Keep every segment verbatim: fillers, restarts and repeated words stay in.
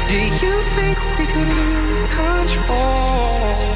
Do you think we could lose control?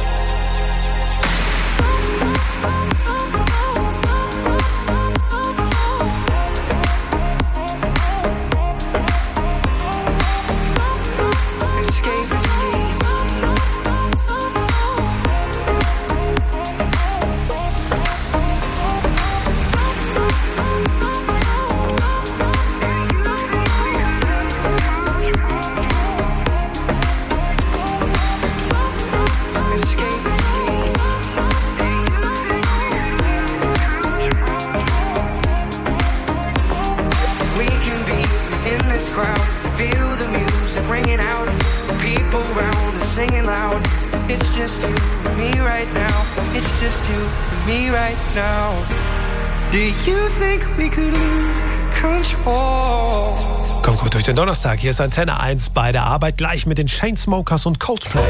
Singing loud, it's just you and me right now. It's just you and me right now. Do you think we could lose control? Komm gut durch den Donnerstag. Hier ist Antenne eins bei der Arbeit, gleich mit den Chainsmokers und Coldplay.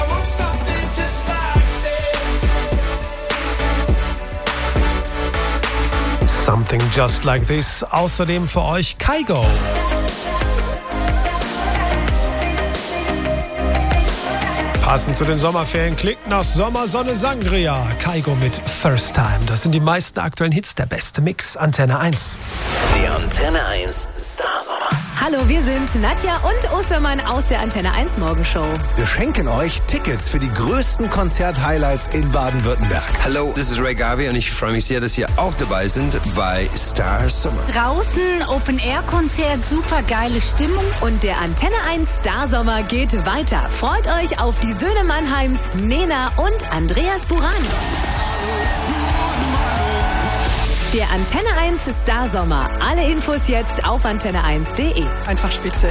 Something just like this. Außerdem für euch Kygo. Passend zu den Sommerferien klingt nach Sommer, Sonne, Sangria. Kygo mit First Time. Das sind die meisten aktuellen Hits, der beste Mix. Antenne eins. Die Antenne eins Starsommer. Hallo, wir sind's, Nadja und Ostermann aus der Antenne eins Morgenshow. Wir schenken euch Tickets für die größten Konzert-Highlights in Baden-Württemberg. Hallo, this is Ray Garvey und ich freue mich sehr, dass ihr auch dabei sind bei Starsommer. Draußen, Open-Air-Konzert, super geile Stimmung. Und der Antenne eins Starsommer geht weiter. Freut euch auf die Söhne Mannheims, Nena und Andreas Burani. Der Antenne eins Starsommer. Alle Infos jetzt auf antenne eins punkt de. Einfach spitze.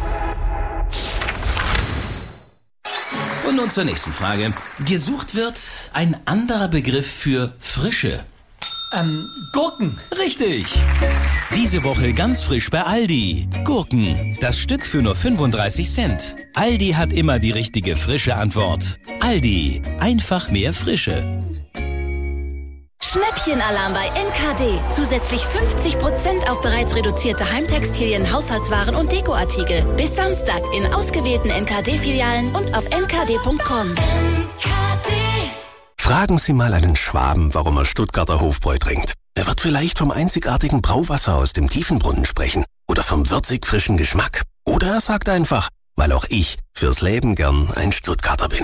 Und nun zur nächsten Frage. Gesucht wird ein anderer Begriff für Frische. Ähm, Gurken. Richtig. Diese Woche ganz frisch bei Aldi. Gurken. Das Stück für nur fünfunddreißig Cent. Aldi hat immer die richtige frische Antwort. Aldi. Einfach mehr Frische. Schnäppchenalarm bei N K D. Zusätzlich fünfzig Prozent auf bereits reduzierte Heimtextilien, Haushaltswaren und Dekoartikel. Bis Samstag in ausgewählten N K D-Filialen und auf n k d punkt com. N K D. Fragen Sie mal einen Schwaben, warum er Stuttgarter Hofbräu trinkt. Er wird vielleicht vom einzigartigen Brauwasser aus dem Tiefenbrunnen sprechen oder vom würzig frischen Geschmack. Oder er sagt einfach, weil auch ich fürs Leben gern ein Stuttgarter bin.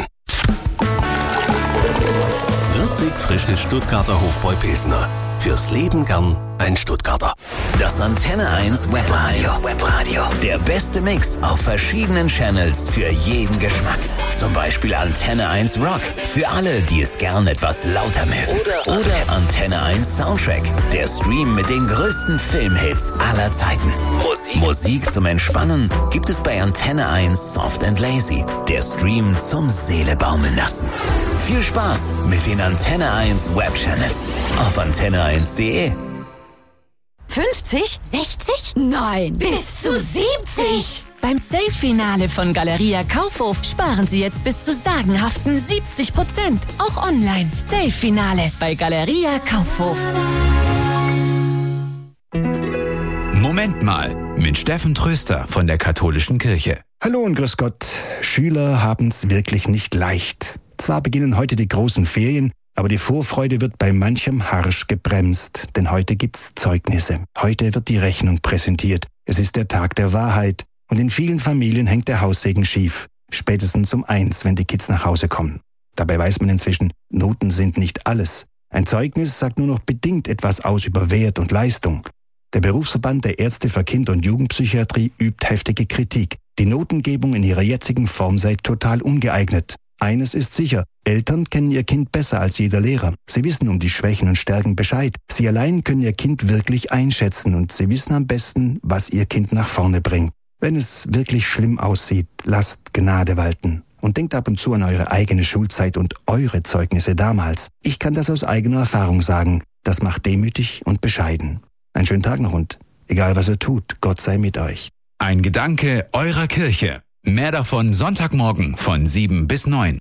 Würzig frisches Stuttgarter Hofbräu-Pilsner. Fürs Leben gern ein Stuttgarter. Das Antenne eins Webradio. Webradio. Der beste Mix auf verschiedenen Channels für jeden Geschmack. Zum Beispiel Antenne eins Rock. Für alle, die es gern etwas lauter mögen. Oder, Oder Antenne eins Soundtrack. Der Stream mit den größten Filmhits aller Zeiten. Musik. Musik zum Entspannen gibt es bei Antenne eins Soft and Lazy. Der Stream zum Seele baumeln lassen. Viel Spaß mit den Antenne eins Webchannels auf antenne eins punkt de. fünfzig? sechzig? Nein, bis zu siebzig! Beim Sale-Finale von Galeria Kaufhof sparen Sie jetzt bis zu sagenhaften siebzig Prozent. Auch online. Sale-Finale bei Galeria Kaufhof. Moment mal, mit Steffen Tröster von der Katholischen Kirche. Hallo und grüß Gott. Schüler haben's wirklich nicht leicht. Zwar beginnen heute die großen Ferien, aber die Vorfreude wird bei manchem harsch gebremst, denn heute gibt's Zeugnisse. Heute wird die Rechnung präsentiert. Es ist der Tag der Wahrheit und in vielen Familien hängt der Haussegen schief. Spätestens um eins, wenn die Kids nach Hause kommen. Dabei weiß man inzwischen, Noten sind nicht alles. Ein Zeugnis sagt nur noch bedingt etwas aus über Wert und Leistung. Der Berufsverband der Ärzte für Kinder- und Jugendpsychiatrie übt heftige Kritik. Die Notengebung in ihrer jetzigen Form sei total ungeeignet. Eines ist sicher, Eltern kennen ihr Kind besser als jeder Lehrer. Sie wissen um die Schwächen und Stärken Bescheid. Sie allein können ihr Kind wirklich einschätzen und sie wissen am besten, was ihr Kind nach vorne bringt. Wenn es wirklich schlimm aussieht, lasst Gnade walten. Und denkt ab und zu an eure eigene Schulzeit und eure Zeugnisse damals. Ich kann das aus eigener Erfahrung sagen. Das macht demütig und bescheiden. Einen schönen Tag noch und egal was ihr tut, Gott sei mit euch. Ein Gedanke eurer Kirche. Mehr davon Sonntagmorgen von sieben bis neun.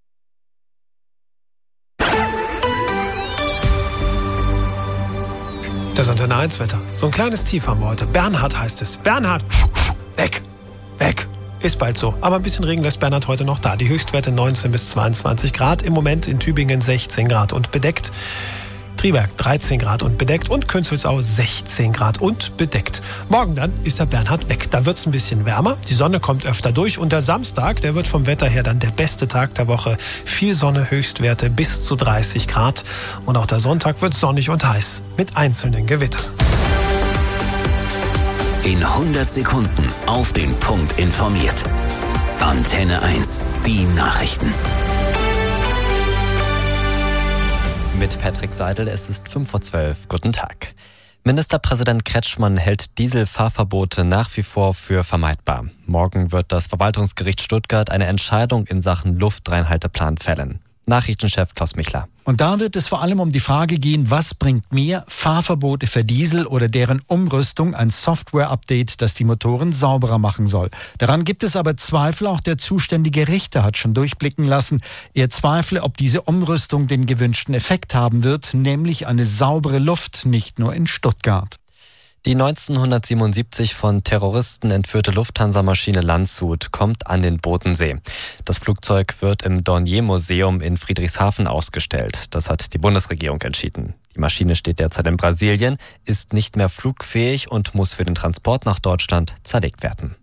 Das Antenne eins Wetter. So ein kleines Tief haben wir heute. Bernhard heißt es. Bernhard, weg, weg. Ist bald so. Aber ein bisschen Regen lässt Bernhard heute noch da. Die Höchstwerte neunzehn bis zweiundzwanzig Grad. Im Moment in Tübingen sechzehn Grad und bedeckt. Triberg dreizehn Grad und bedeckt und Künzelsau sechzehn Grad und bedeckt. Morgen dann ist der Bernhard weg. Da wird es ein bisschen wärmer, die Sonne kommt öfter durch und der Samstag, der wird vom Wetter her dann der beste Tag der Woche. Viel Sonne, Höchstwerte bis zu dreißig Grad und auch der Sonntag wird sonnig und heiß mit einzelnen Gewittern. In hundert Sekunden auf den Punkt informiert. Antenne eins, die Nachrichten. Mit Patrick Seidel, es ist fünf vor zwölf. Guten Tag. Ministerpräsident Kretschmann hält Dieselfahrverbote nach wie vor für vermeidbar. Morgen wird das Verwaltungsgericht Stuttgart eine Entscheidung in Sachen Luftreinhalteplan fällen. Nachrichtenchef Klaus Michler. Und da wird es vor allem um die Frage gehen, was bringt mehr, Fahrverbote für Diesel oder deren Umrüstung, ein Software-Update, das die Motoren sauberer machen soll. Daran gibt es aber Zweifel, auch der zuständige Richter hat schon durchblicken lassen. Er zweifle, ob diese Umrüstung den gewünschten Effekt haben wird, nämlich eine saubere Luft, nicht nur in Stuttgart. Die neunzehnhundertsiebenundsiebzig von Terroristen entführte Lufthansa-Maschine Landshut kommt an den Bodensee. Das Flugzeug wird im Dornier-Museum in Friedrichshafen ausgestellt. Das hat die Bundesregierung entschieden. Die Maschine steht derzeit in Brasilien, ist nicht mehr flugfähig und muss für den Transport nach Deutschland zerlegt werden.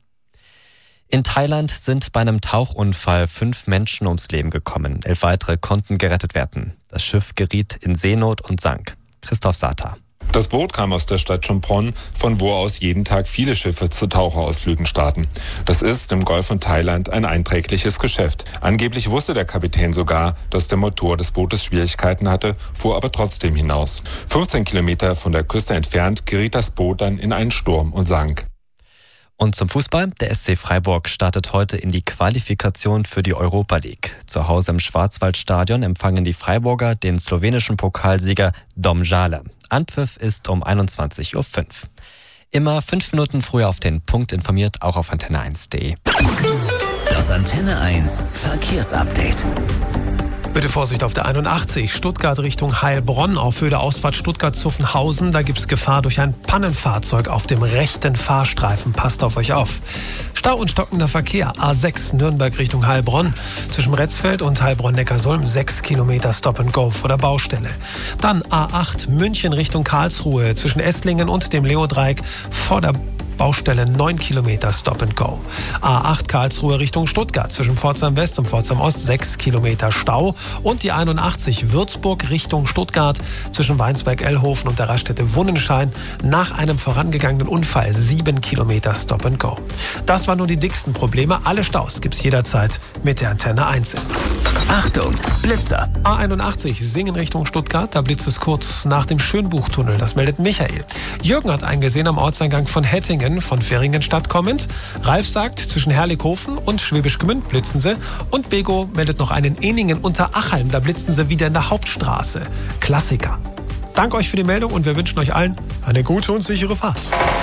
In Thailand sind bei einem Tauchunfall fünf Menschen ums Leben gekommen. Elf weitere konnten gerettet werden. Das Schiff geriet in Seenot und sank. Christoph Sata. Das Boot kam aus der Stadt Chumphon, von wo aus jeden Tag viele Schiffe zu Taucherausflügen starten. Das ist im Golf von Thailand ein einträgliches Geschäft. Angeblich wusste der Kapitän sogar, dass der Motor des Bootes Schwierigkeiten hatte, fuhr aber trotzdem hinaus. fünfzehn Kilometer von der Küste entfernt geriet das Boot dann in einen Sturm und sank. Und zum Fußball. Der S C Freiburg startet heute in die Qualifikation für die Europa League. Zu Hause im Schwarzwaldstadion empfangen die Freiburger den slowenischen Pokalsieger Domžale. Anpfiff ist um einundzwanzig Uhr fünf. Immer fünf Minuten früher auf den Punkt informiert, auch auf antenne eins punkt de. Das Antenne eins Verkehrsupdate. Bitte Vorsicht auf der einundachtzig, Stuttgart Richtung Heilbronn, auf Höhe der Ausfahrt Stuttgart-Zuffenhausen. Da gibt es Gefahr durch ein Pannenfahrzeug auf dem rechten Fahrstreifen. Passt auf euch auf. Stau und stockender Verkehr, A sechs Nürnberg Richtung Heilbronn. Zwischen Retzfeld und Heilbronn-Neckarsulm sechs Kilometer Stop and Go vor der Baustelle. Dann A acht München Richtung Karlsruhe. Zwischen Esslingen und dem Leodreieck vor der Baustelle neun Kilometer Stop and Go. A acht Karlsruhe Richtung Stuttgart. Zwischen Pforzheim West und Pforzheim Ost sechs Kilometer Stau. Und die einundachtzig Würzburg Richtung Stuttgart. Zwischen Weinsberg-Ellhofen und der Raststätte Wunnenschein nach einem vorangegangenen Unfall sieben Kilometer Stop and Go. Das waren nur die dicksten Probleme. Alle Staus gibt's jederzeit mit der Antenne eins. Achtung, Blitzer. A einundachtzig Singen Richtung Stuttgart. Da blitzt es kurz nach dem Schönbuchtunnel. Das meldet Michael. Jürgen hat eingesehen am Ortseingang von Hettingen von Feringenstadt kommend. Ralf sagt, zwischen Herrlichhofen und Schwäbisch Gmünd blitzen sie. Und Bego meldet noch einen Eningen unter Achalm. Da blitzen sie wieder in der Hauptstraße. Klassiker. Danke euch für die Meldung und wir wünschen euch allen eine gute und sichere Fahrt.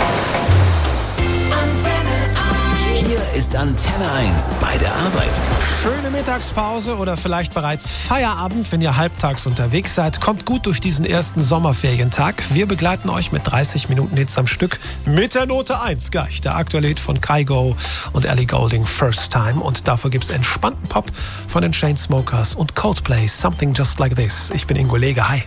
Hier ist Antenne eins bei der Arbeit. Schöne Mittagspause oder vielleicht bereits Feierabend, wenn ihr halbtags unterwegs seid. Kommt gut durch diesen ersten Sommerferientag. Wir begleiten euch mit dreißig Minuten Hits am Stück mit der Note eins. Gleich der aktuelle Hit von Kygo und Ellie Goulding, First Time. Und dafür gibt's entspannten Pop von den Chainsmokers und Coldplay, Something Just Like This. Ich bin Ingo Lege, hi.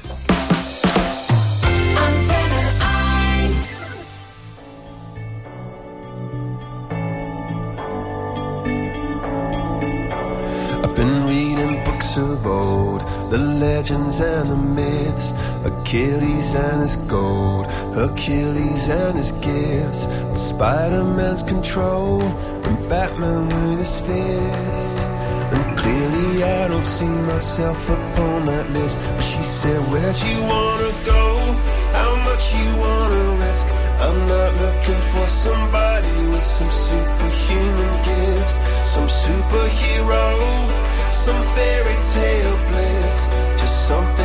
Been reading books of old, the legends and the myths, Achilles and his gold, Hercules and his gifts, and Spider-Man's control, and Batman with his fist. And clearly I don't see myself upon that list. But she said, where'd you wanna go? How much you wanna risk? I'm not looking for somebody with some superhuman gifts, some superhero, some fairy tale bliss, just something